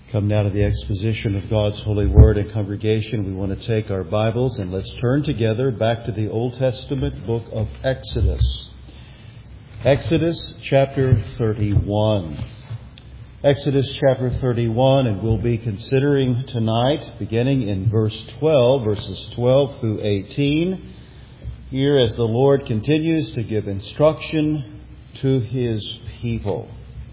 Come now to the exposition of God's holy word. And congregation, we want to take our Bibles and let's turn together back to the Old Testament book of Exodus. Exodus chapter 31. Exodus chapter 31, and we'll be considering tonight, beginning in verses 12 through 18, here as the Lord continues to give instruction to His people.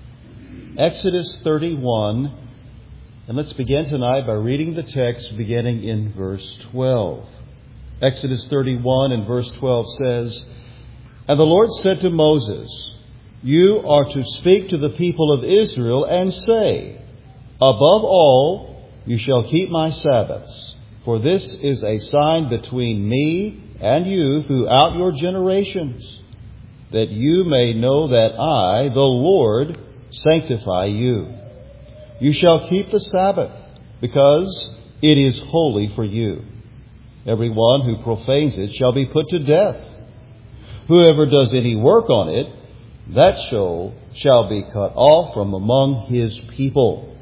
Exodus 31. And let's begin tonight by reading the text beginning in verse 12. Exodus 31 and verse 12 says, "And the Lord said to Moses, You are to speak to the people of Israel and say, Above all, you shall keep my Sabbaths, for this is a sign between me and you throughout your generations, that you may know that I, the Lord, sanctify you. You shall keep the Sabbath, because it is holy for you. Everyone who profanes it shall be put to death. Whoever does any work on it, that shall be cut off from among his people.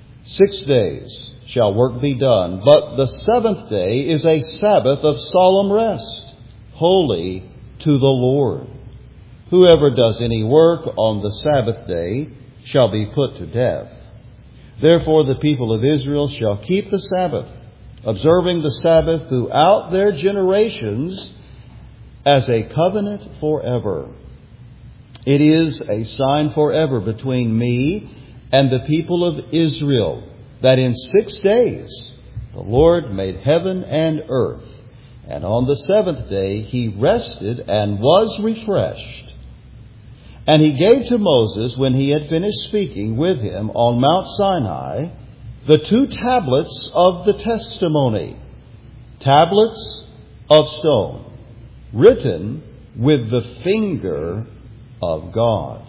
6 days shall work be done, but the seventh day is a Sabbath of solemn rest, holy to the Lord. Whoever does any work on the Sabbath day shall be put to death. Therefore the people of Israel shall keep the Sabbath, observing the Sabbath throughout their generations as a covenant forever. It is a sign forever between me and the people of Israel, that in 6 days the Lord made heaven and earth, and on the seventh day He rested and was refreshed. And He gave to Moses, when he had finished speaking with him on Mount Sinai, the 2 tablets of the testimony, tablets of stone, written with the finger of God."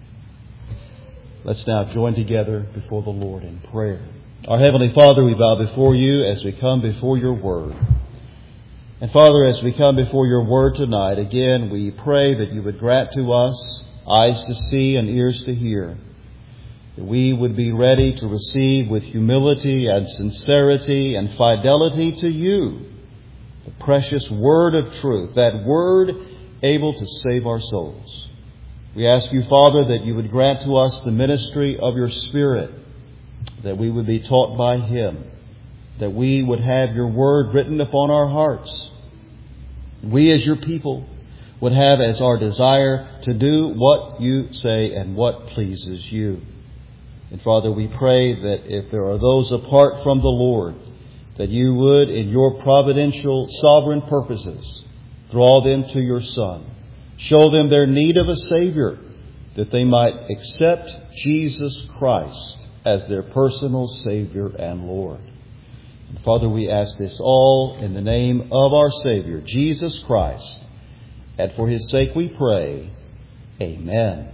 Let's now join together before the Lord in prayer. Our Heavenly Father, we bow before You as we come before Your Word. And Father, as we come before Your Word tonight, again we pray that You would grant to us eyes to see and ears to hear, that we would be ready to receive with humility and sincerity and fidelity to You the precious word of truth, that word able to save our souls. We ask You, Father, that You would grant to us the ministry of Your Spirit, that we would be taught by Him, that we would have Your word written upon our hearts. We as Your people would have as our desire to do what You say and what pleases You. And Father, we pray that if there are those apart from the Lord, that You would, in Your providential, sovereign purposes, draw them to Your Son. Show them their need of a Savior, that they might accept Jesus Christ as their personal Savior and Lord. And Father, we ask this all in the name of our Savior, Jesus Christ. And for His sake we pray, Amen.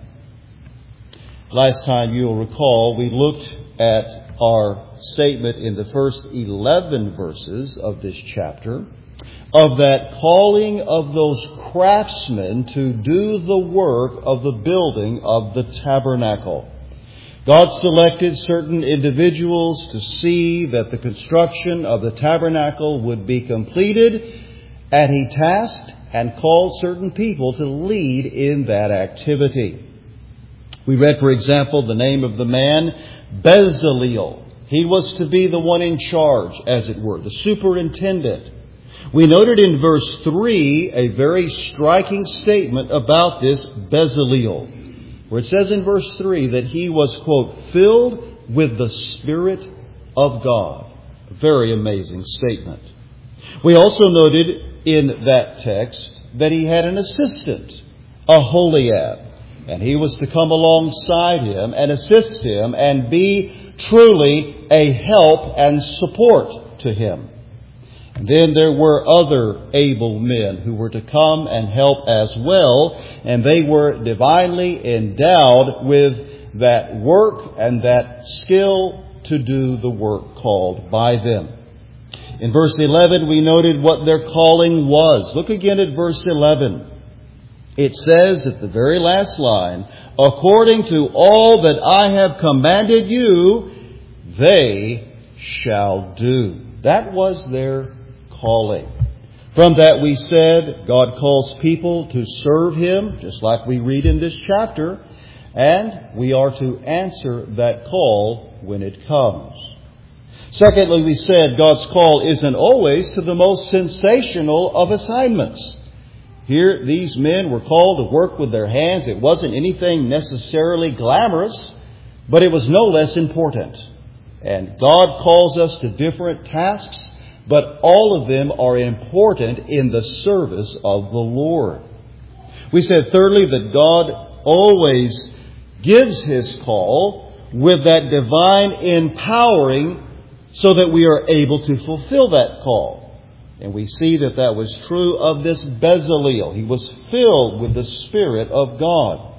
Last time you'll recall, we looked at our statement in the first 11 verses of this chapter of that calling of those craftsmen to do the work of the building of the tabernacle. God selected certain individuals to see that the construction of the tabernacle would be completed, and He tasked and called certain people to lead in that activity. We read, for example, the name of the man, Bezaleel. He was to be the one in charge, as it were, the superintendent. We noted in verse 3 a very striking statement about this Bezaleel, where it says in verse 3 that he was, quote, filled with the Spirit of God. A very amazing statement. We also noted in that text that he had an assistant, Aholiab, and he was to come alongside him and assist him and be truly a help and support to him. And then there were other able men who were to come and help as well, and they were divinely endowed with that work and that skill to do the work called by them. In verse 11, we noted what their calling was. Look again at verse 11. It says at the very last line, according to all that I have commanded you, they shall do. That was their calling. From that we said, God calls people to serve Him, just like we read in this chapter, and we are to answer that call when it comes. Secondly, we said God's call isn't always to the most sensational of assignments. Here, these men were called to work with their hands. It wasn't anything necessarily glamorous, but it was no less important. And God calls us to different tasks, but all of them are important in the service of the Lord. We said, thirdly, that God always gives His call with that divine empowering so that we are able to fulfill that call. And we see that that was true of this Bezaleel. He was filled with the Spirit of God.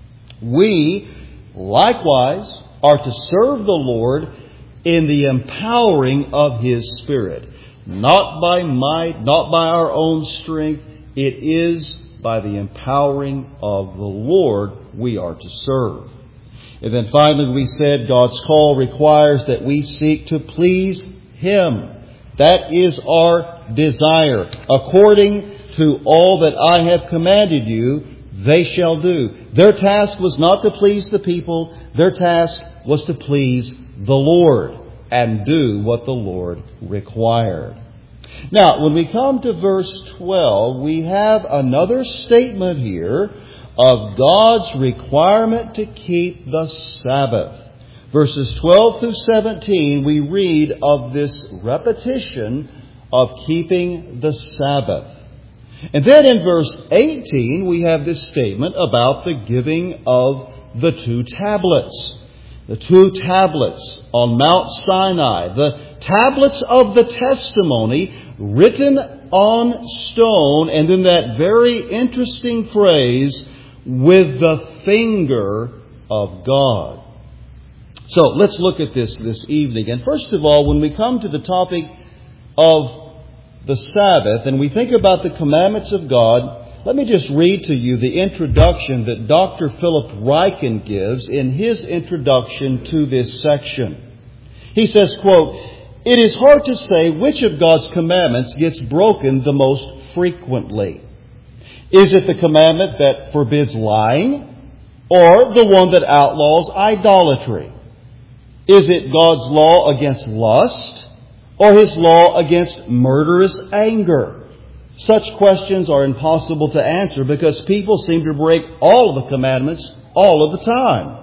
We, likewise, are to serve the Lord in the empowering of His Spirit. Not by might, not by our own strength. It is by the empowering of the Lord we are to serve. And then finally we said God's call requires that we seek to please Him. That is our desire. According to all that I have commanded you, they shall do. Their task was not to please the people. Their task was to please the Lord and do what the Lord required. Now, when we come to verse 12, we have another statement here of God's requirement to keep the Sabbath. Verses 12 through 17, we read of this repetition of keeping the Sabbath. And then in verse 18, we have this statement about the giving of the 2 tablets. The 2 tablets on Mount Sinai. The tablets of the testimony written on stone, and then that very interesting phrase, with the finger of God. So let's look at this evening. And first of all, when we come to the topic of the Sabbath and we think about the commandments of God, let me just read to you the introduction that Dr. Philip Ryken gives in his introduction to this section. He says, quote, "It is hard to say which of God's commandments gets broken the most frequently. Is it the commandment that forbids lying, or the one that outlaws idolatry? Is it God's law against lust, or His law against murderous anger? Such questions are impossible to answer because people seem to break all of the commandments all of the time."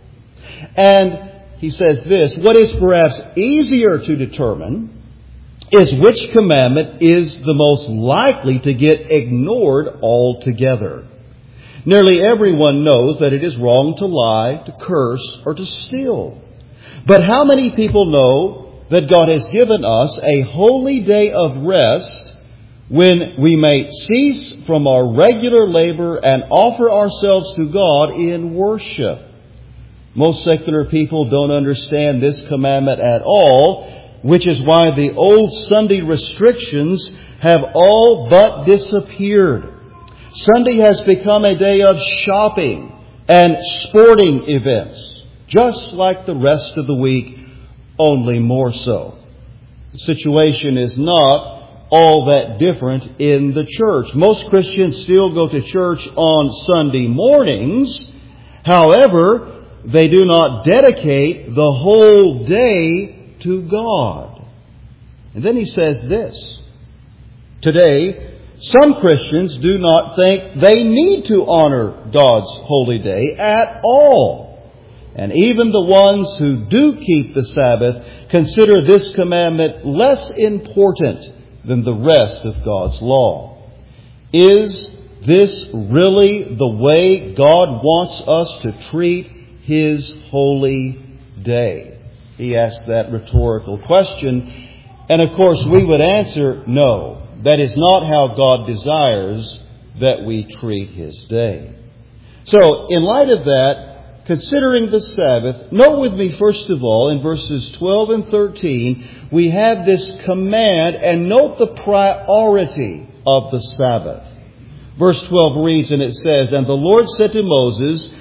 And he says this, "What is perhaps easier to determine is which commandment is the most likely to get ignored altogether. Nearly everyone knows that it is wrong to lie, to curse, or to steal. But how many people know that God has given us a holy day of rest when we may cease from our regular labor and offer ourselves to God in worship? Most secular people don't understand this commandment at all, which is why the old Sunday restrictions have all but disappeared. Sunday has become a day of shopping and sporting events, just like the rest of the week, only more so. The situation is not all that different in the church. Most Christians still go to church on Sunday mornings. However, they do not dedicate the whole day to God. And then he says this, "Today, some Christians do not think they need to honor God's holy day at all. And even the ones who do keep the Sabbath consider this commandment less important than the rest of God's law. Is this really the way God wants us to treat His holy day?" He asked that rhetorical question. And of course we would answer, no, that is not how God desires that we treat His day. So in light of that, considering the Sabbath, note with me first of all in verses 12 and 13, we have this command, and note the priority of the Sabbath. Verse 12 reads, and it says, "And the Lord said to Moses,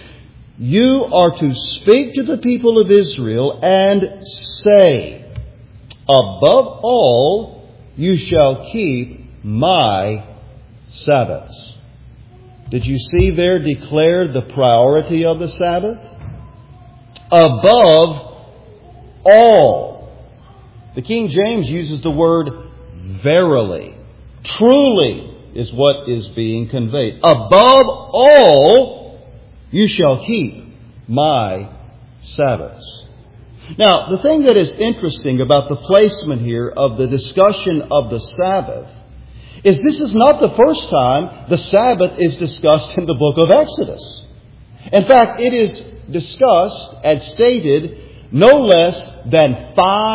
you are to speak to the people of Israel and say, above all, you shall keep my Sabbaths. Did you see there declared the priority of the Sabbath? Above all. The King James uses the word verily. Truly is what is being conveyed. Above all, you shall keep my Sabbaths. Now, the thing that is interesting about the placement here of the discussion of the Sabbath is this is not the first time the Sabbath is discussed in the book of Exodus. In fact, it is discussed and stated no less than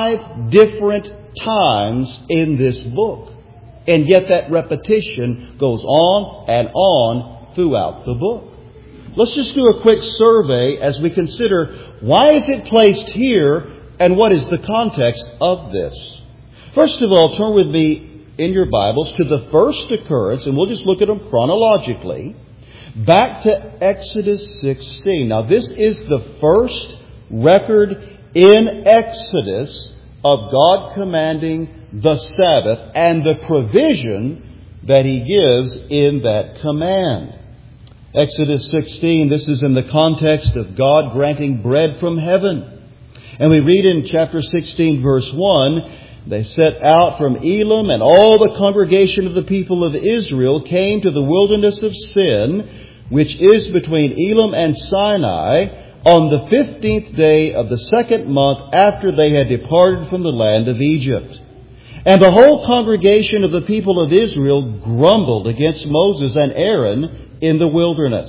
5 different times in this book. And yet that repetition goes on and on throughout the book. Let's just do a quick survey as we consider why is it placed here and what is the context of this. First of all, turn with me in your Bibles to the first occurrence, and we'll just look at them chronologically, back to Exodus 16. Now, this is the first record in Exodus of God commanding the Sabbath and the provision that He gives in that command. Exodus 16, this is in the context of God granting bread from heaven. And we read in chapter 16, verse 1, they set out from Elim, and all the congregation of the people of Israel came to the wilderness of Sin, which is between Elim and Sinai, on the 15th day of the 2nd month after they had departed from the land of Egypt. And the whole congregation of the people of Israel grumbled against Moses and Aaron in the wilderness.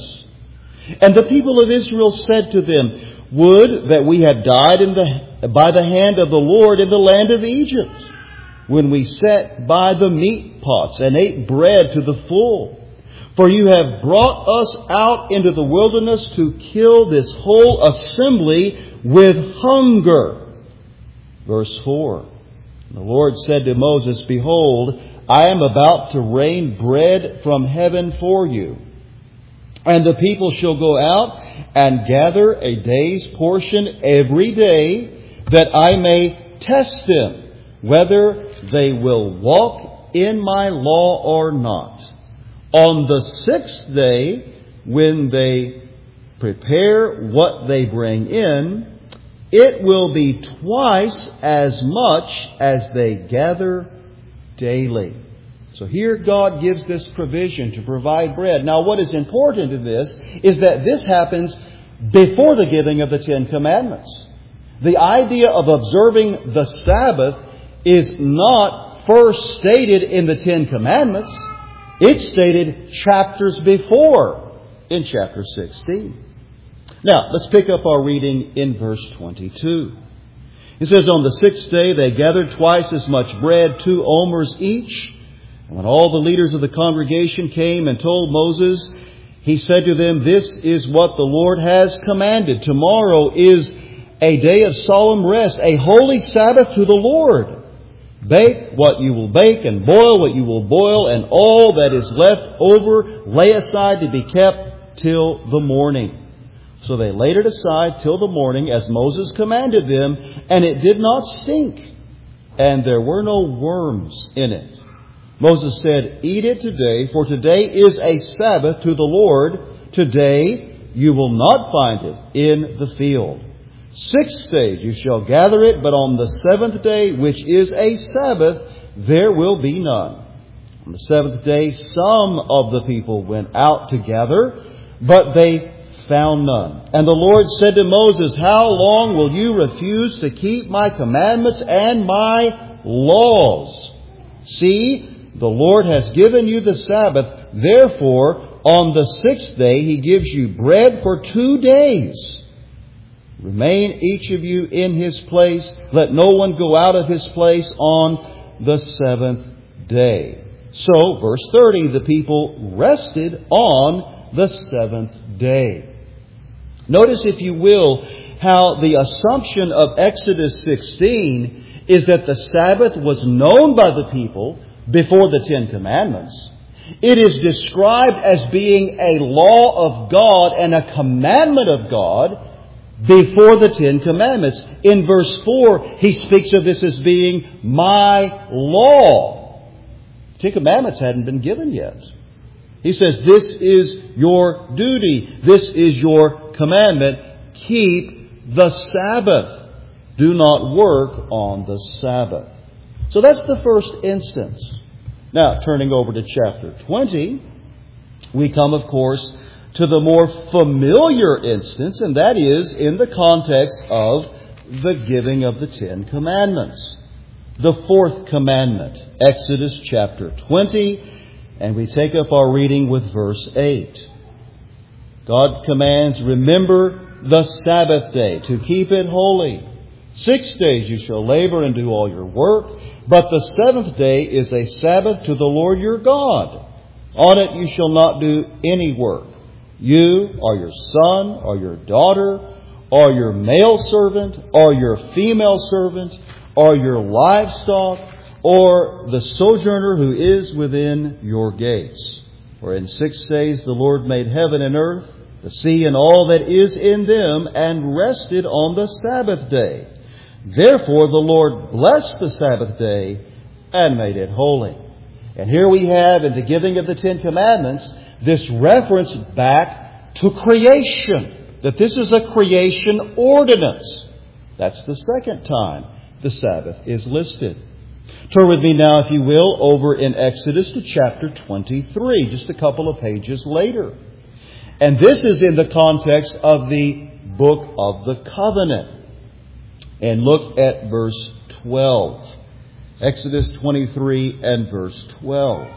And the people of Israel said to them, would that we had died by the hand of the Lord in the land of Egypt, when we sat by the meat pots and ate bread to the full. For you have brought us out into the wilderness to kill this whole assembly with hunger. Verse 4. The Lord said to Moses, behold, I am about to rain bread from heaven for you. And the people shall go out and gather a day's portion every day, that I may test them, whether they will walk in my law or not. On the 6th day, when they prepare what they bring in, it will be twice as much as they gather daily. So here God gives this provision to provide bread. Now what is important in this is that this happens before the giving of the 10 Commandments. The idea of observing the Sabbath is not first stated in the 10 Commandments. It's stated chapters before in chapter 16. Now let's pick up our reading in verse 22. It says, on the 6th day they gathered twice as much bread, 2 omers each. And when all the leaders of the congregation came and told Moses, he said to them, this is what the Lord has commanded. Tomorrow is a day of solemn rest, a holy Sabbath to the Lord. Bake what you will bake and boil what you will boil, and all that is left over lay aside to be kept till the morning. So they laid it aside till the morning as Moses commanded them, and it did not stink, and there were no worms in it. Moses said, eat it today, for today is a Sabbath to the Lord. Today you will not find it in the field. 6 days you shall gather it, but on the 7th day, which is a Sabbath, there will be none. On the 7th day, some of the people went out to gather, but they found none. And the Lord said to Moses, how long will you refuse to keep my commandments and my laws? See, the Lord has given you the Sabbath. Therefore, on the 6th day, He gives you bread for 2 days. Remain each of you in his place. Let no one go out of his place on the 7th day. So, verse 30, the people rested on the 7th day. Notice, if you will, how the assumption of Exodus 16 is that the Sabbath was known by the people before the 10 Commandments. It is described as being a law of God and a commandment of God before the Ten Commandments. In verse 4, he speaks of this as being my law. The Ten Commandments hadn't been given yet. He says, this is your duty. This is your commandment. Keep the Sabbath. Do not work on the Sabbath. So that's the first instance. Now, turning over to chapter 20, we come, of course, to the more familiar instance, and that is in the context of the giving of the Ten Commandments. The fourth commandment, Exodus chapter 20, and we take up our reading with verse 8. God commands, remember the Sabbath day, to keep it holy. 6 days you shall labor and do all your work, but the seventh day is a Sabbath to the Lord your God. On it you shall not do any work. You, or your son, or your daughter, or your male servant, or your female servant, or your livestock, or the sojourner who is within your gates. For in 6 days the Lord made heaven and earth, the sea and all that is in them, and rested on the Sabbath day. Therefore the Lord blessed the Sabbath day and made it holy. And here we have, in the giving of the Ten Commandments, this reference back to creation. That this is a creation ordinance. That's the second time the Sabbath is listed. Turn with me now, if you will, over in Exodus to chapter 23, just a couple of pages later. And this is in the context of the book of the covenant. And look at verse 12. Exodus 23 and verse 12.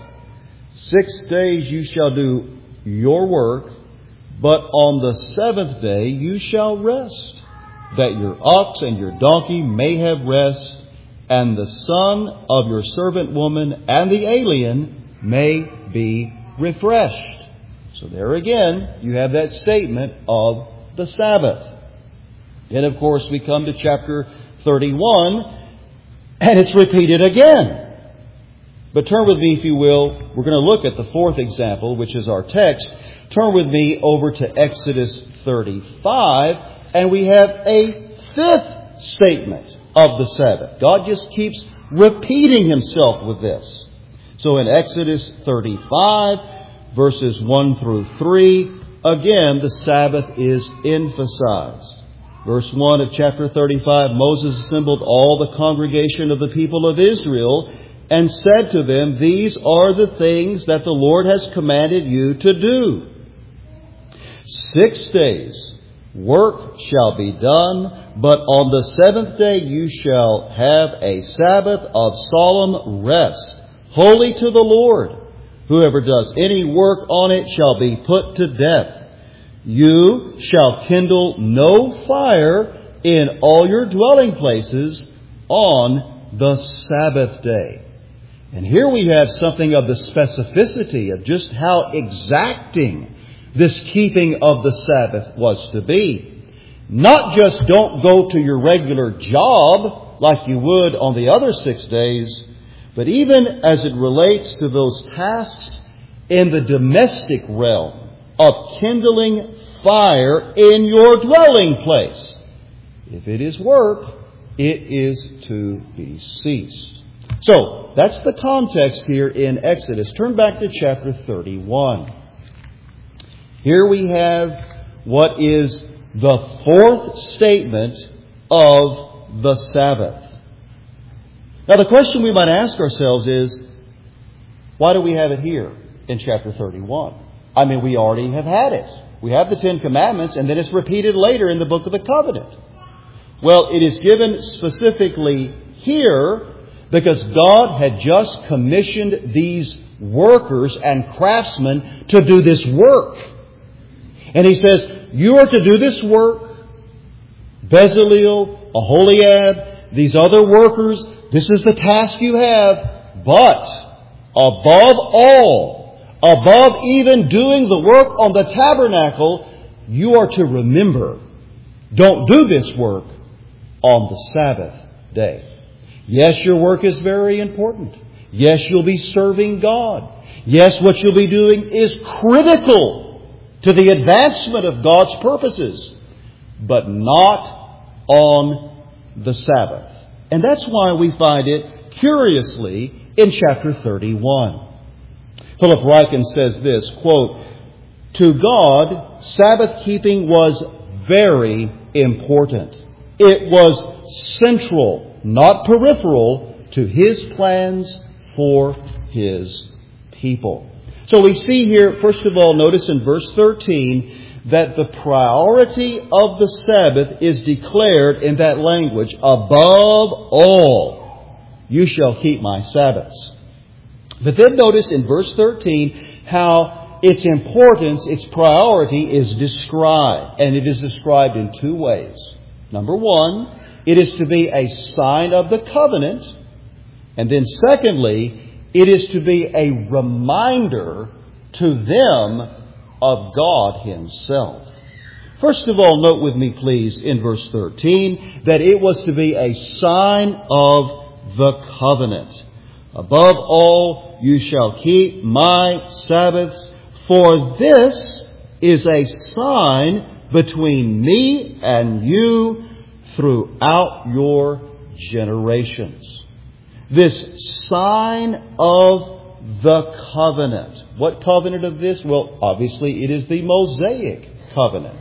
6 days you shall do your work, but on the seventh day you shall rest, that your ox and your donkey may have rest, and the son of your servant woman and the alien may be refreshed. So there again, you have that statement of the Sabbath. Then, of course, we come to chapter 31, and it's repeated again. But turn with me, if you will. We're going to look at the fourth example, which is our text. Turn with me over to Exodus 35, and we have a fifth statement of the Sabbath. God just keeps repeating Himself with this. So in Exodus 35, verses 1 through 3, again, the Sabbath is emphasized. Verse 1 of chapter 35, Moses assembled all the congregation of the people of Israel and said to them, these are the things that the Lord has commanded you to do. 6 days work shall be done, but on the seventh day you shall have a Sabbath of solemn rest, holy to the Lord. Whoever does any work on it shall be put to death. You shall kindle no fire in all your dwelling places on the Sabbath day. And here we have something of the specificity of just how exacting this keeping of the Sabbath was to be. Not just don't go to your regular job like you would on the other 6 days, but even as it relates to those tasks in the domestic realm of kindling fire in your dwelling place. If it is work, it is to be ceased. So, that's the context here in Exodus. Turn back to chapter 31. Here we have what is the fourth statement of the Sabbath. Now, the question we might ask ourselves is, why do we have it here in chapter 31? I mean, we already have had it. We have the Ten Commandments, and then it's repeated later in the book of the covenant. Well, it is given specifically here because God had just commissioned these workers and craftsmen to do this work. And He says, you are to do this work. Bezalel, Aholiab, these other workers, this is the task you have. But above all, above even doing the work on the tabernacle, you are to remember, don't do this work on the Sabbath day. Yes, your work is very important. Yes, you'll be serving God. Yes, what you'll be doing is critical to the advancement of God's purposes, but not on the Sabbath. And that's why we find it curiously in chapter 31. Philip Ryken says this, quote, "To God, Sabbath keeping was very important. It was central, not peripheral, to His plans for His people." So we see here, first of all, notice in verse 13, that the priority of the Sabbath is declared in that language. Above all, you shall keep my Sabbaths. But then notice in verse 13 how its importance, its priority is described. And it is described in two ways. Number one, it is to be a sign of the covenant. And then secondly, it is to be a reminder to them of God Himself. First of all, note with me, please, in verse 13, that it was to be a sign of the covenant. Above all, you shall keep my Sabbaths, for this is a sign between me and you throughout your generations. This sign of the covenant. What covenant of this? Well, obviously it is the Mosaic covenant.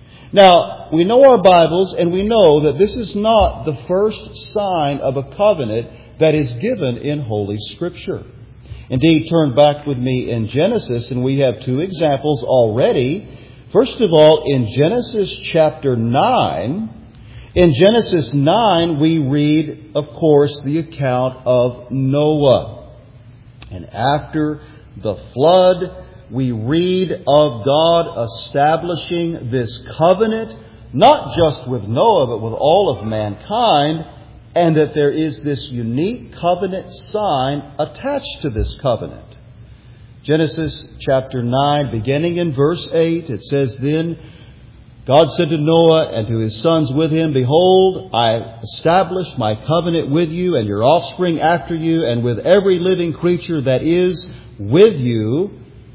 Now, we know our Bibles and we know that this is not the first sign of a covenant that is given in Holy Scripture. Indeed, turn back with me in Genesis and we have two examples already. First of all, in Genesis chapter 9, in Genesis 9 we read, of course, the account of Noah. And after the flood, we read of God establishing this covenant, not just with Noah, but with all of mankind, and that there is this unique covenant sign attached to this covenant. Genesis chapter 9, beginning in verse 8, it says, "Then God said to Noah and to his sons with him, Behold, I establish my covenant with you and your offspring after you, and with every living creature that is with you,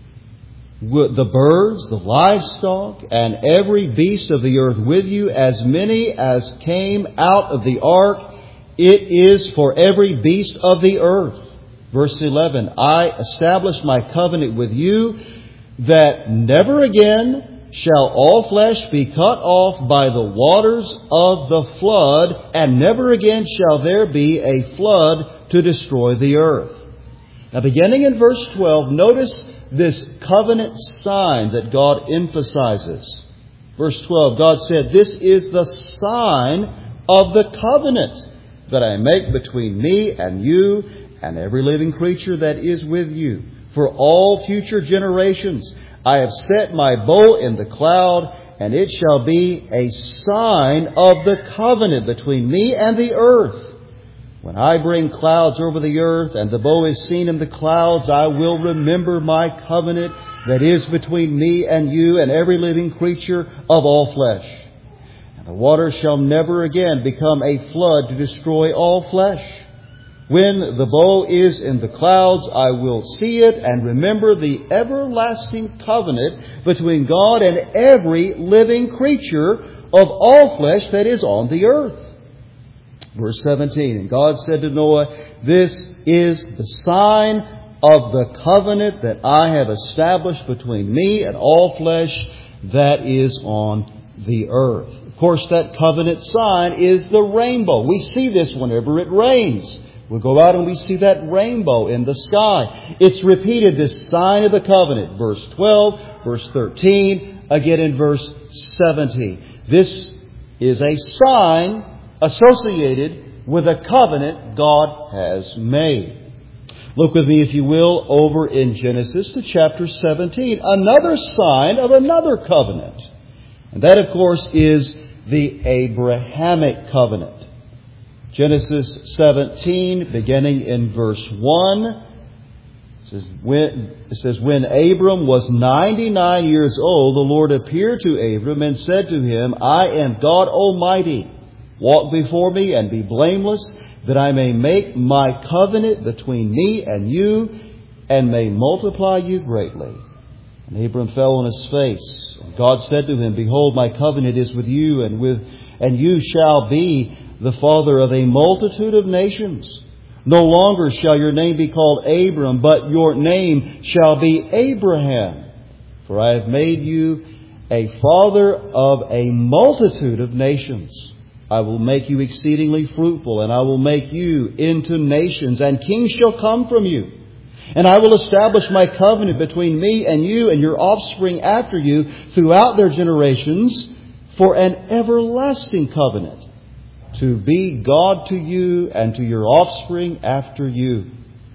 the birds, the livestock, and every beast of the earth with you, as many as came out of the ark. It is for every beast of the earth." Verse 11, "I establish my covenant with you, that never again shall all flesh be cut off by the waters of the flood, and never again shall there be a flood to destroy the earth." Now, beginning in verse 12, notice this covenant sign that God emphasizes. Verse 12, God said, "This is the sign of the covenant that I make between me and you and every living creature that is with you for all future generations. I have set my bow in the cloud, and it shall be a sign of the covenant between me and the earth. When I bring clouds over the earth, and the bow is seen in the clouds, I will remember my covenant that is between me and you and every living creature of all flesh. And the waters shall never again become a flood to destroy all flesh. When the bow is in the clouds, I will see it and remember the everlasting covenant between God and every living creature of all flesh that is on the earth." Verse 17, "And God said to Noah, This is the sign of the covenant that I have established between me and all flesh that is on the earth." Of course, that covenant sign is the rainbow. We see this whenever it rains. We go out and we see that rainbow in the sky. It's repeated, this sign of the covenant. Verse 12, verse 13, again in verse 17. This is a sign associated with a covenant God has made. Look with me, if you will, over in Genesis to chapter 17. Another sign of another covenant. And that, of course, is the Abrahamic covenant. Genesis 17, beginning in verse 1, it says, "When Abram was 99 years old, the Lord appeared to Abram and said to him, I am God Almighty. walk before me and be blameless, that I may make my covenant between me and you, and may multiply you greatly. And Abram fell on his face. And God said to him, Behold, my covenant is with you, and you shall be the father of a multitude of nations. No longer shall your name be called Abram, but your name shall be Abraham. For I have made you a father of a multitude of nations. I will make you exceedingly fruitful, and I will make you into nations, and kings shall come from you. And I will establish my covenant between me and you and your offspring after you throughout their generations for an everlasting covenant, to be God to you and to your offspring after you.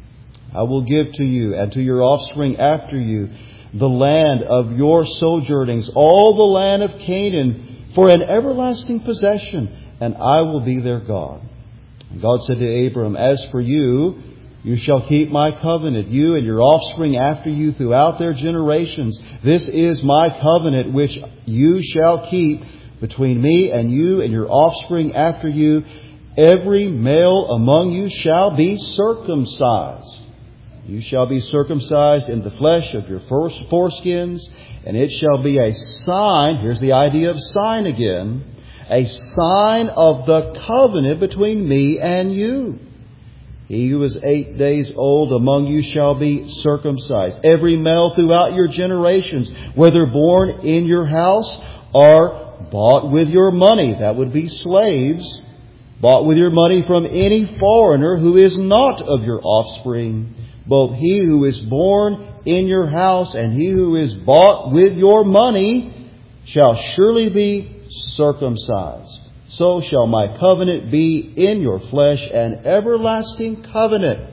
I will give to you and to your offspring after you the land of your sojournings, all the land of Canaan, for an everlasting possession, and I will be their God. And God said to Abram, As for you, you shall keep my covenant, you and your offspring after you throughout their generations. This is my covenant which you shall keep between me and you and your offspring after you. Every male among you shall be circumcised. You shall be circumcised in the flesh of your foreskins, and it shall be a sign, here's the idea of sign again, a sign of the covenant between me and you. He who is 8 days old among you shall be circumcised. Every male throughout your generations, whether born in your house or bought with your money, that would be slaves, bought with your money from any foreigner who is not of your offspring, both he who is born in your house and he who is bought with your money shall surely be circumcised. So shall my covenant be in your flesh, an everlasting covenant.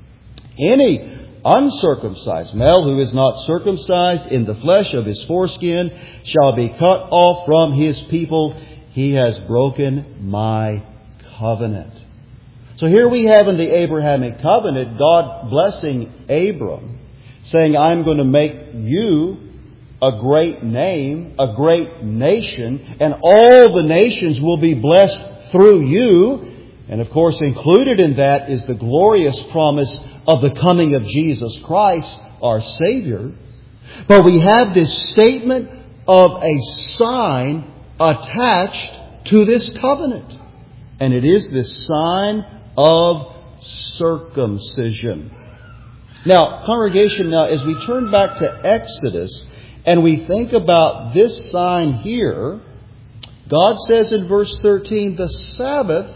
Any uncircumcised male who is not circumcised in the flesh of his foreskin shall be cut off from his people. He has broken my covenant. So here we have in the Abrahamic covenant, God blessing Abram, saying, I'm going to make you a great name, a great nation, and all the nations will be blessed through you. And of course, included in that is the glorious promise of the coming of Jesus Christ, our Savior. But we have this statement of a sign attached to this covenant. And it is this sign of circumcision. Now, congregation, as we turn back to Exodus and we think about this sign here, God says in verse 13, the Sabbath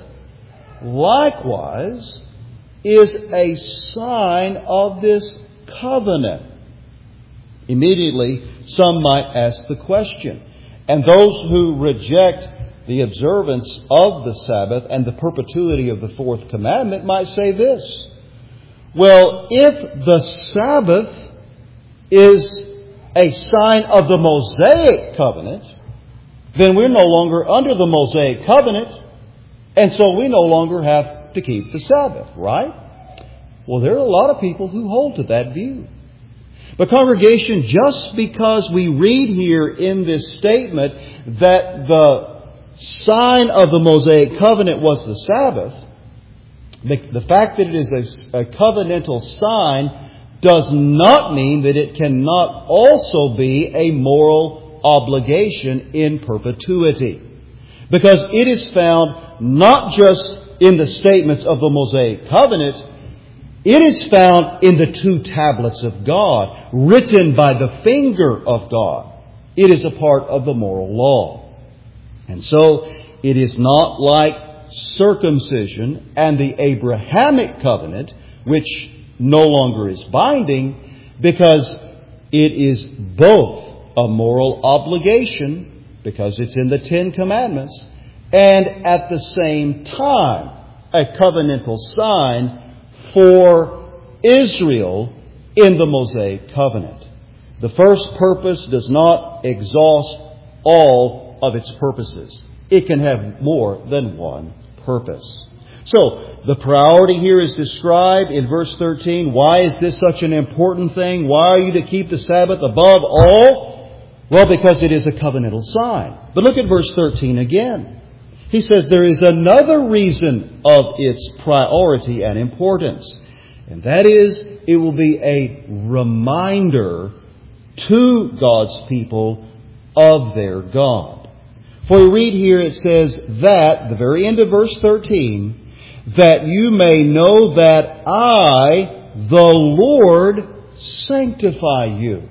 likewise is a sign of this covenant. Immediately, some might ask the question, and those who reject the observance of the Sabbath and the perpetuity of the fourth commandment might say this: well, if the Sabbath is a sign of the Mosaic covenant, then we're no longer under the Mosaic covenant, and so we no longer have to keep the Sabbath, right? Well, there are a lot of people who hold to that view. But congregation, just because we read here in this statement that the sign of the Mosaic covenant was the Sabbath, the fact that it is a covenantal sign does not mean that it cannot also be a moral obligation in perpetuity. Because it is found not just in the statements of the Mosaic covenant, it is found in the two tablets of God, written by the finger of God. It is a part of the moral law. And so it is not like circumcision and the Abrahamic covenant, which no longer is binding, because it is both a moral obligation, because it's in the Ten Commandments, and at the same time a covenantal sign for Israel in the Mosaic covenant. The first purpose does not exhaust all of its purposes. It can have more than one purpose. So, the priority here is described in verse 13. Why is this such an important thing? Why are you to keep the Sabbath above all? Well, because it is a covenantal sign. But look at verse 13 again. He says there is another reason of its priority and importance. And that is, it will be a reminder to God's people of their God. For we read here, it says that, the very end of verse 13, that you may know that I, the Lord, sanctify you.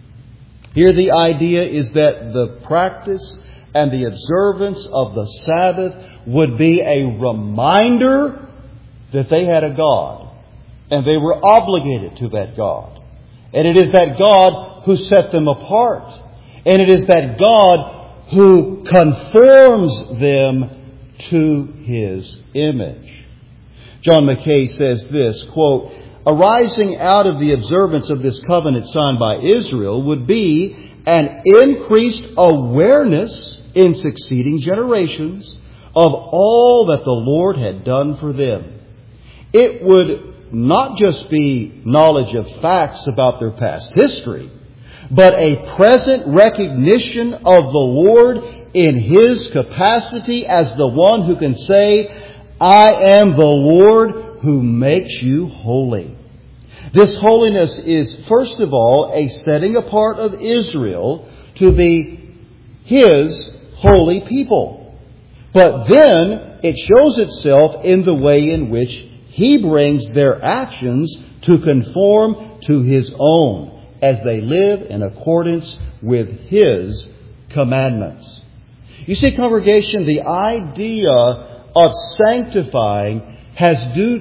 Here the idea is that the practice and the observance of the Sabbath would be a reminder that they had a God. And they were obligated to that God. And it is that God who set them apart. And it is that God who conforms them to His image. John Mackay says this, quote, arising out of the observance of this covenant signed by Israel would be an increased awareness in succeeding generations of all that the Lord had done for them. It would not just be knowledge of facts about their past history, but a present recognition of the Lord in His capacity as the one who can say, I am the Lord who makes you holy. This holiness is, first of all, a setting apart of Israel to be His holy people. But then it shows itself in the way in which He brings their actions to conform to His own as they live in accordance with His commandments. You see, congregation, the idea of sanctifying has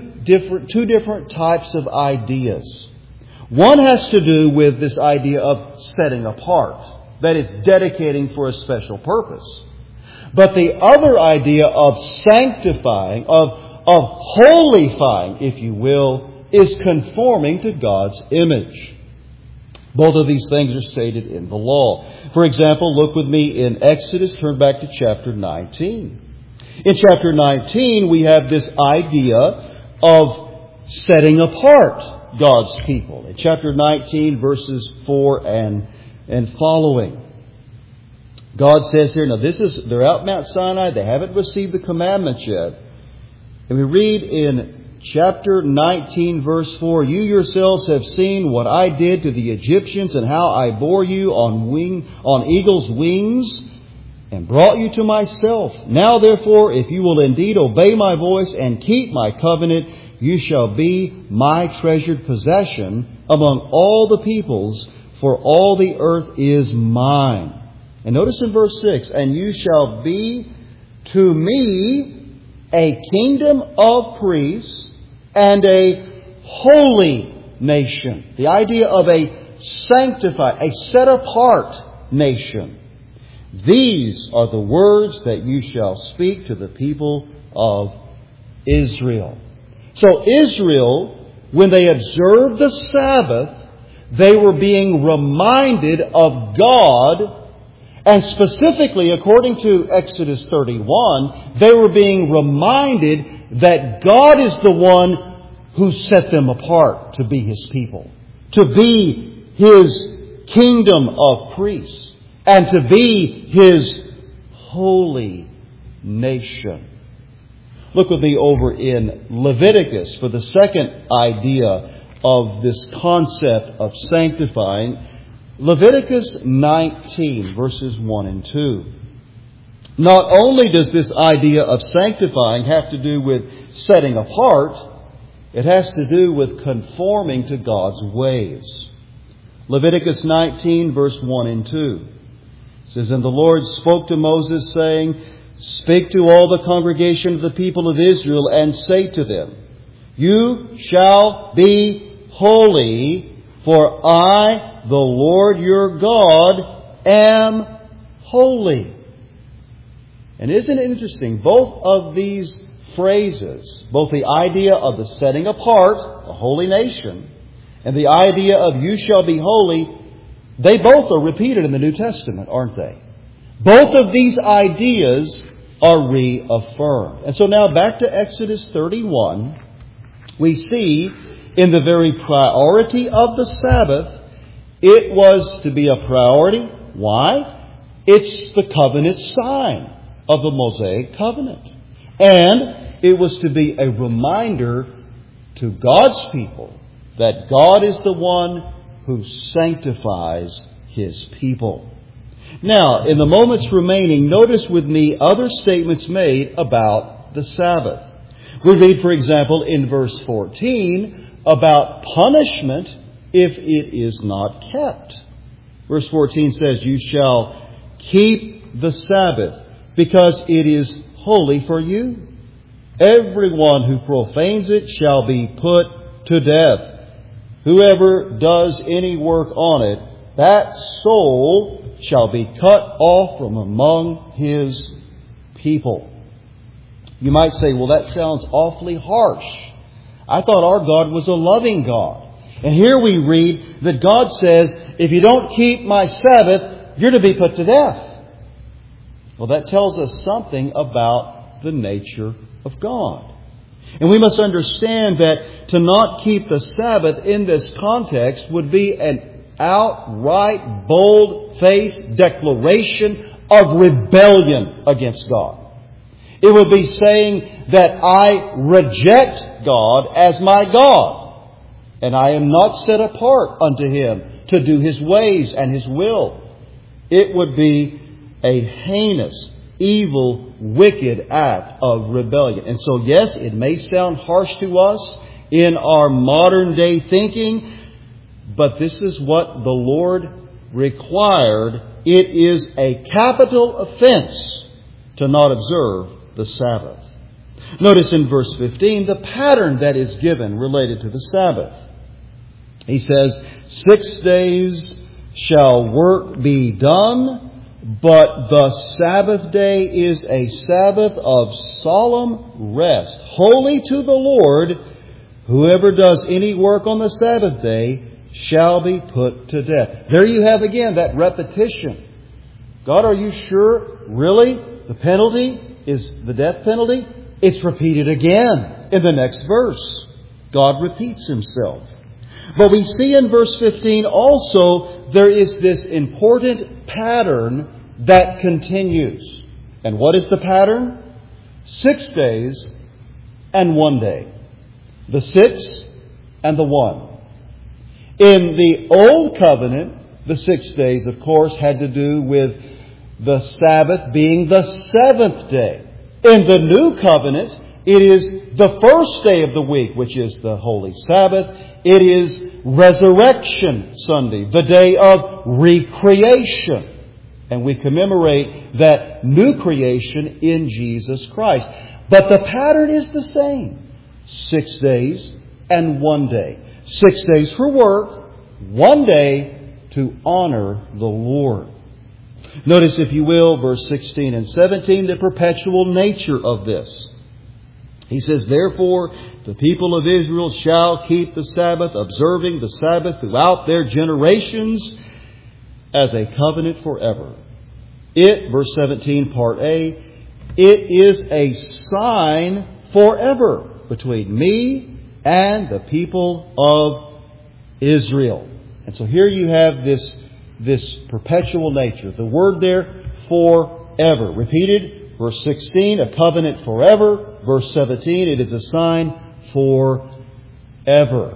two different types of ideas. One has to do with this idea of setting apart, that is, dedicating for a special purpose. But the other idea of sanctifying, of holifying, if you will, is conforming to God's image. Both of these things are stated in the law. For example, look with me in Exodus, turn back to chapter 19. In chapter 19, we have this idea of setting apart God's people. In chapter 19, verses 4 and following. God says here, now they're out Mount Sinai, they haven't received the commandments yet. And we read in chapter 19, verse 4, you yourselves have seen what I did to the Egyptians and how I bore you on eagle's wings and brought you to myself. Now therefore, if you will indeed obey my voice and keep my covenant, you shall be my treasured possession among all the peoples, for all the earth is mine. And notice in verse 6, and you shall be to me a kingdom of priests and a holy nation. The idea of a sanctified, a set apart nation. These are the words that you shall speak to the people of Israel. So Israel, when they observed the Sabbath, they were being reminded of God. And specifically, according to Exodus 31, they were being reminded that God is the one who set them apart to be His people, to be His kingdom of priests, and to be His holy nation. Look with me over in Leviticus for the second idea of this concept of sanctifying. Leviticus 19, verses 1 and 2. Not only does this idea of sanctifying have to do with setting apart, it has to do with conforming to God's ways. Leviticus 19, verse 1 and 2. It says, and the Lord spoke to Moses, saying, speak to all the congregation of the people of Israel, and say to them, you shall be holy, for I, the Lord your God, am holy. And isn't it interesting? Both of these phrases, both the idea of the setting apart, a holy nation, and the idea of you shall be holy, they both are repeated in the New Testament, aren't they? Both of these ideas are reaffirmed. And so now back to Exodus 31, we see in the very priority of the Sabbath, it was to be a priority. Why? It's the covenant sign. of the Mosaic covenant. And it was to be a reminder to God's people that God is the one who sanctifies His people. Now, in the moments remaining, notice with me other statements made about the Sabbath. We read, for example, in verse 14 about punishment if it is not kept. Verse 14 says, "You shall keep the Sabbath, because it is holy for you. Everyone who profanes it shall be put to death. Whoever does any work on it, that soul shall be cut off from among his people." You might say, well, that sounds awfully harsh. I thought our God was a loving God. And here we read that God says, if you don't keep my Sabbath, you're to be put to death. Well, that tells us something about the nature of God. And we must understand that to not keep the Sabbath in this context would be an outright, bold-faced declaration of rebellion against God. It would be saying that I reject God as my God, and I am not set apart unto Him to do His ways and His will. It would be a heinous, evil, wicked act of rebellion. And so, yes, it may sound harsh to us in our modern day thinking, but this is what the Lord required. It is a capital offense to not observe the Sabbath. Notice in verse 15 the pattern that is given related to the Sabbath. He says, 6 days shall work be done, but the Sabbath day is a Sabbath of solemn rest, holy to the Lord. Whoever does any work on the Sabbath day shall be put to death. There you have again that repetition. God, are you sure? Really? The penalty is the death penalty? It's repeated again in the next verse. God repeats Himself. But we see in verse 15 also there is this important pattern that continues. And what is the pattern? 6 days and 1 day. The 6 and the 1. In the Old Covenant, the 6 days, of course, had to do with the Sabbath being the 7th day. In the New Covenant, it is the first day of the week, which is the Holy Sabbath. It is Resurrection Sunday, the day of recreation. And we commemorate that new creation in Jesus Christ. But the pattern is the same. 6 days and 1 day. 6 days for work, 1 day to honor the Lord. Notice, if you will, verse 16 and 17, the perpetual nature of this. He says, "Therefore, the people of Israel shall keep the Sabbath, observing the Sabbath throughout their generations as a covenant forever." It, verse 17, part A, it is a sign forever between me and the people of Israel. And so here you have this perpetual nature. The word there, forever. Repeated, verse 16, a covenant forever. Verse 17, it is a sign forever.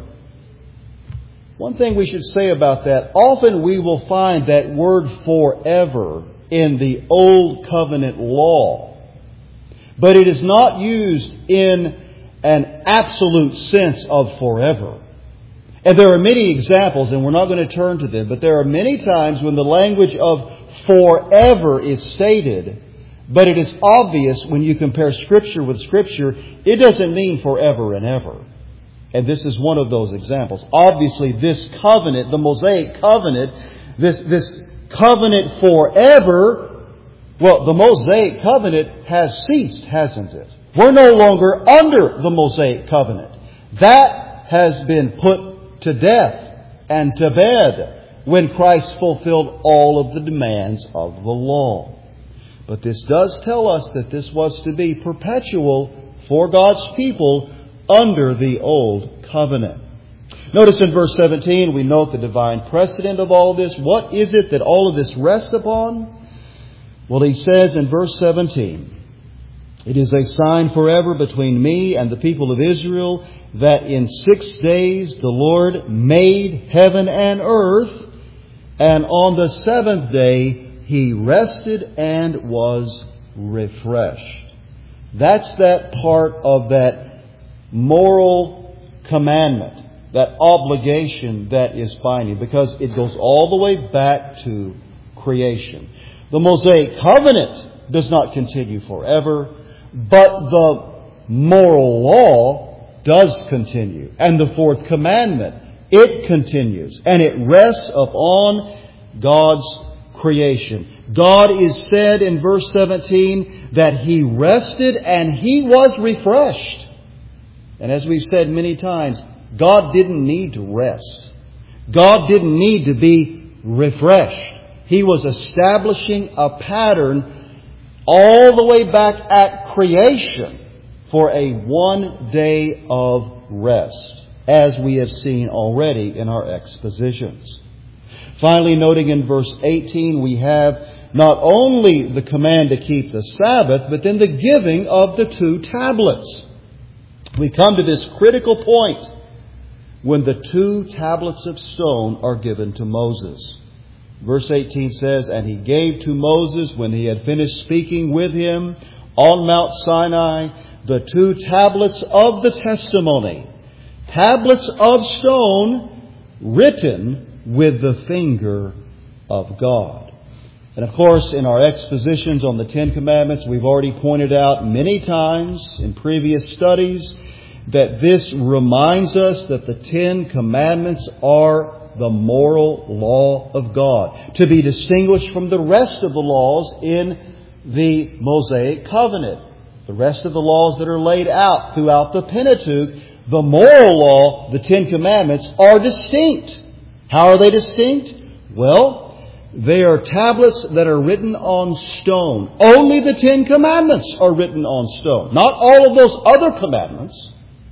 One thing we should say about that, often we will find that word forever in the Old Covenant law. But it is not used in an absolute sense of forever. And there are many examples, and we're not going to turn to them, but there are many times when the language of forever is stated, but it is obvious when you compare Scripture with Scripture, it doesn't mean forever and ever. And this is one of those examples. Obviously, this covenant, the Mosaic covenant, this covenant forever, well, the Mosaic covenant has ceased, hasn't it? We're no longer under the Mosaic covenant. That has been put to death and to bed when Christ fulfilled all of the demands of the law. But this does tell us that this was to be perpetual for God's people under the Old Covenant. Notice in verse 17, we note the divine precedent of all this. What is it that all of this rests upon? Well, he says in verse 17, "It is a sign forever between me and the people of Israel that in 6 days the Lord made heaven and earth, and on the 7th day He rested and was refreshed." That's that part of that moral commandment, that obligation that is binding, because it goes all the way back to creation. The Mosaic covenant does not continue forever, but the moral law does continue. And the fourth commandment, it continues. And it rests upon God's creation. God is said in verse 17 that He rested and He was refreshed. And as we've said many times, God didn't need to rest. God didn't need to be refreshed. He was establishing a pattern all the way back at creation for a 1 day of rest, as we have seen already in our expositions. Finally, noting in verse 18, we have not only the command to keep the Sabbath, but then the giving of the 2 tablets. We come to this critical point when the 2 tablets of stone are given to Moses. Verse 18 says, "And He gave to Moses, when he had finished speaking with him on Mount Sinai, the 2 tablets of the testimony, tablets of stone written with the finger of God." And of course, in our expositions on the 10 Commandments, we've already pointed out many times in previous studies that this reminds us that the 10 Commandments are the moral law of God, to be distinguished from the rest of the laws in the Mosaic covenant. The rest of the laws that are laid out throughout the Pentateuch, the moral law, the 10 Commandments, are distinct. How are they distinct? Well, they are tablets that are written on stone. Only the 10 Commandments are written on stone. Not all of those other commandments.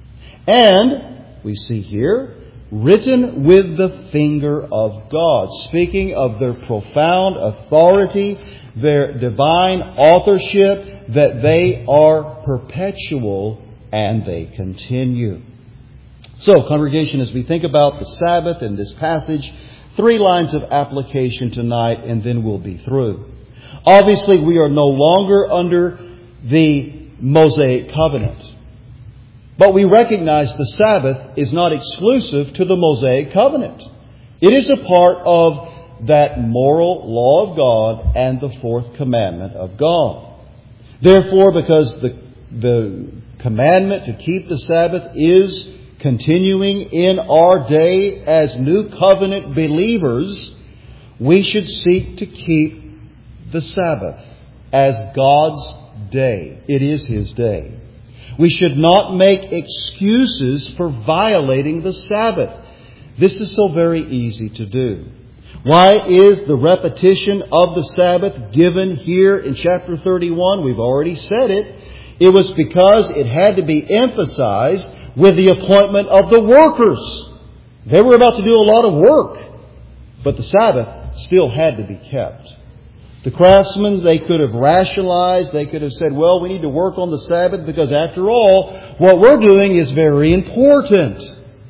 And we see here, written with the finger of God, speaking of their profound authority, their divine authorship, that they are perpetual and they continue. So, congregation, as we think about the Sabbath in this passage, 3 lines of application tonight, and then we'll be through. Obviously, we are no longer under the Mosaic covenant. But we recognize the Sabbath is not exclusive to the Mosaic covenant. It is a part of that moral law of God and the 4th commandment of God. Therefore, because the commandment to keep the Sabbath is continuing in our day as new covenant believers, we should seek to keep the Sabbath as God's day. It is His day. We should not make excuses for violating the Sabbath. This is so very easy to do. Why is the repetition of the Sabbath given here in chapter 31? We've already said it. It was because it had to be emphasized with the appointment of the workers. They were about to do a lot of work, but the Sabbath still had to be kept. The craftsmen, they could have rationalized, they could have said, well, we need to work on the Sabbath because after all, what we're doing is very important.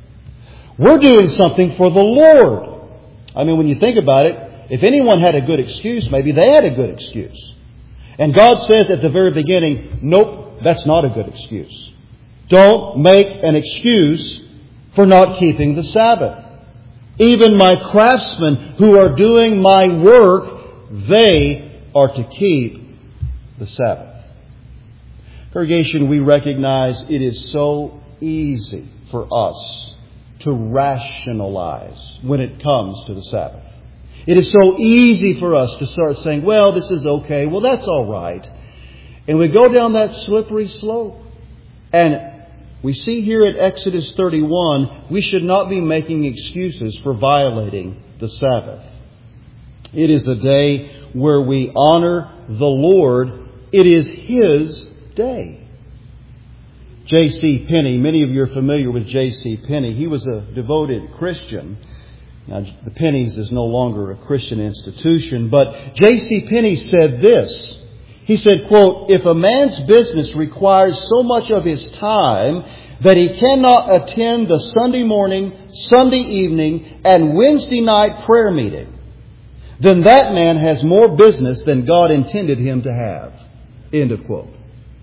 We're doing something for the Lord. I mean, when you think about it, if anyone had a good excuse, maybe they had a good excuse. And God says at the very beginning, nope, that's not a good excuse. Don't make an excuse for not keeping the Sabbath. Even my craftsmen who are doing my work, they are to keep the Sabbath. Congregation, we recognize it is so easy for us to rationalize when it comes to the Sabbath. It is so easy for us to start saying, well, this is okay, well, that's all right. And we go down that slippery slope. And we see here in Exodus 31, we should not be making excuses for violating the Sabbath. It is a day where we honor the Lord. It is His day. J.C. Penney, many of you are familiar with J.C. Penney. He was a devoted Christian. Now, the Pennies is no longer a Christian institution, but J.C. Penney said this. He said, quote, "If a man's business requires so much of his time that he cannot attend the Sunday morning, Sunday evening, and Wednesday night prayer meeting, then that man has more business than God intended him to have." End of quote.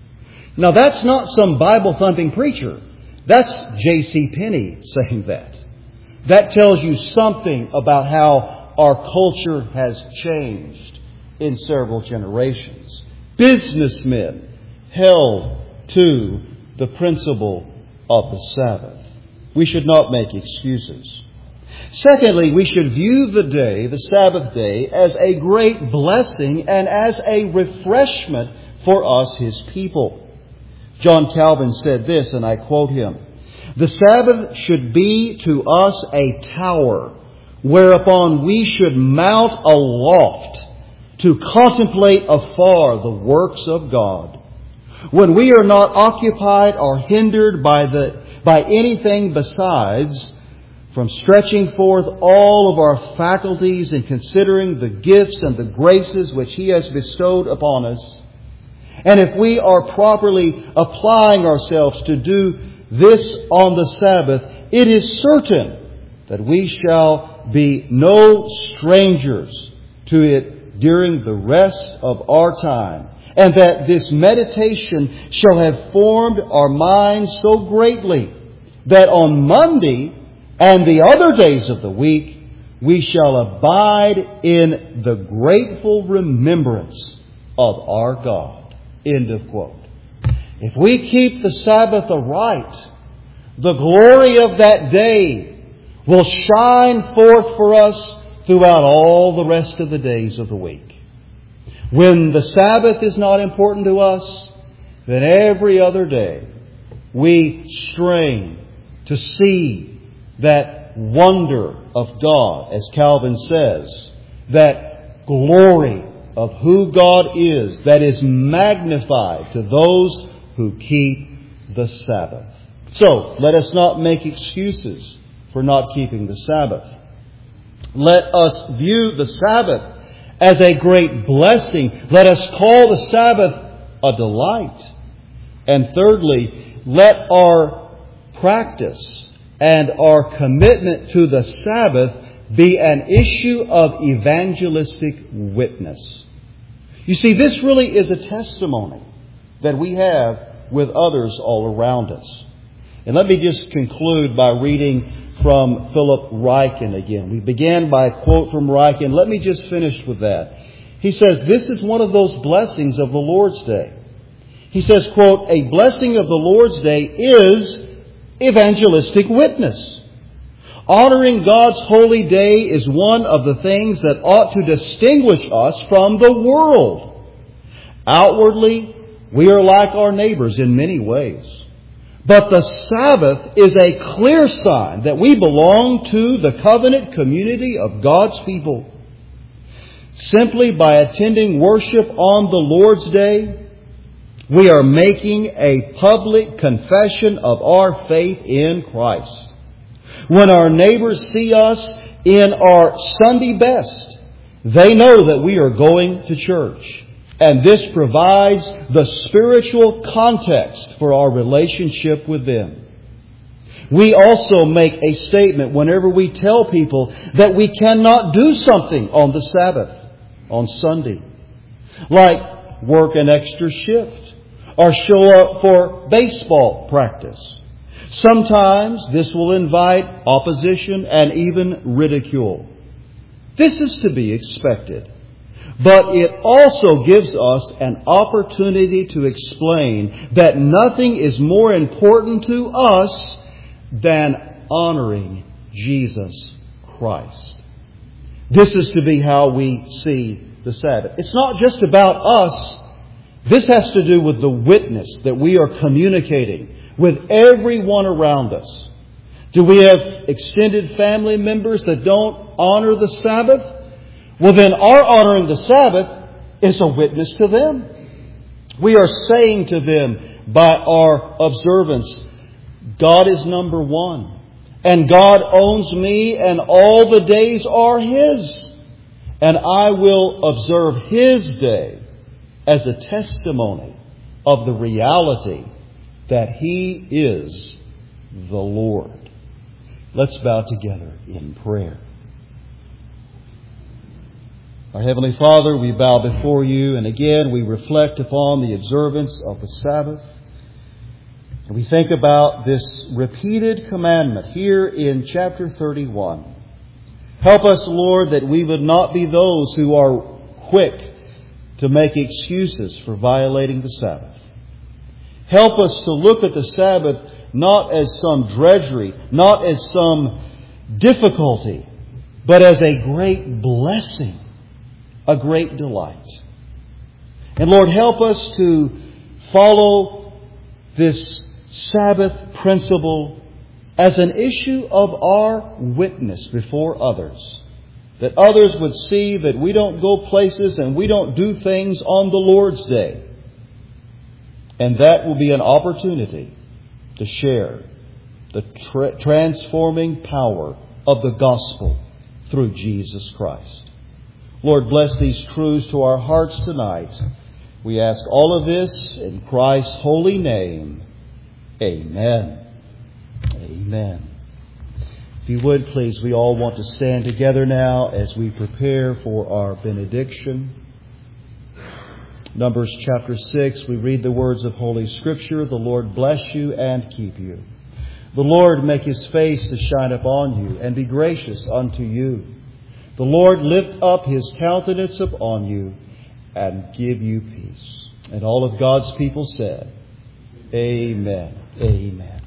Now, that's not some Bible-thumping preacher. That's J.C. Penney saying that. That tells you something about how our culture has changed in several generations. Businessmen held to the principle of the Sabbath. We should not make excuses. Secondly, we should view the day, the Sabbath day, as a great blessing and as a refreshment for us, His people. John Calvin said this, and I quote him, "The Sabbath should be to us a tower whereupon we should mount aloft to contemplate afar the works of God. When we are not occupied or hindered by anything besides, from stretching forth all of our faculties and considering the gifts and the graces which He has bestowed upon us, and if we are properly applying ourselves to do this on the Sabbath, it is certain that we shall be no strangers to it during the rest of our time, and that this meditation shall have formed our minds so greatly that on Monday and the other days of the week we shall abide in the grateful remembrance of our God." End of quote. If we keep the Sabbath aright, the glory of that day will shine forth for us throughout all the rest of the days of the week. When the Sabbath is not important to us, then every other day we strain to see that wonder of God, as Calvin says, that glory of who God is, that is magnified to those who keep the Sabbath. So, let us not make excuses for not keeping the Sabbath. Let us view the Sabbath as a great blessing. Let us call the Sabbath a delight. And thirdly, let our practice and our commitment to the Sabbath be an issue of evangelistic witness. You see, this really is a testimony that we have with others all around us. And let me just conclude by reading from Philip Ryken again. We began by a quote from Ryken. Let me just finish with that. He says, "This is one of those blessings of the Lord's Day." He says, quote, "A blessing of the Lord's Day is evangelistic witness. Honoring God's holy day is one of the things that ought to distinguish us from the world. Outwardly, we are like our neighbors in many ways. But the Sabbath is a clear sign that we belong to the covenant community of God's people. Simply by attending worship on the Lord's Day, we are making a public confession of our faith in Christ. When our neighbors see us in our Sunday best, they know that we are going to church. And this provides the spiritual context for our relationship with them. We also make a statement whenever we tell people that we cannot do something on the Sabbath, on Sunday, like work an extra shift or show up for baseball practice. Sometimes this will invite opposition and even ridicule. This is to be expected. But it also gives us an opportunity to explain that nothing is more important to us than honoring Jesus Christ. This is to be how we see the Sabbath. It's not just about us. This has to do with the witness that we are communicating with everyone around us. Do we have extended family members that don't honor the Sabbath? Well, then our honoring the Sabbath is a witness to them. We are saying to them by our observance, God is number one. And God owns me, and all the days are His. And I will observe His day as a testimony of the reality that He is the Lord. Let's bow together in prayer. Our Heavenly Father, we bow before You, and again we reflect upon the observance of the Sabbath. And we think about this repeated commandment here in chapter 31. Help us, Lord, that we would not be those who are quick to make excuses for violating the Sabbath. Help us to look at the Sabbath not as some drudgery, not as some difficulty, but as a great blessing, a great delight. And Lord, help us to follow this Sabbath principle as an issue of our witness before others. That others would see that we don't go places and we don't do things on the Lord's Day. And that will be an opportunity to share the transforming power of the gospel through Jesus Christ. Lord, bless these truths to our hearts tonight. We ask all of this in Christ's holy name. Amen. Amen. If you would, please, we all want to stand together now as we prepare for our benediction. Numbers chapter 6, we read the words of Holy Scripture. The Lord bless you and keep you. The Lord make His face to shine upon you and be gracious unto you. The Lord lift up His countenance upon you and give you peace. And all of God's people said, Amen. Amen.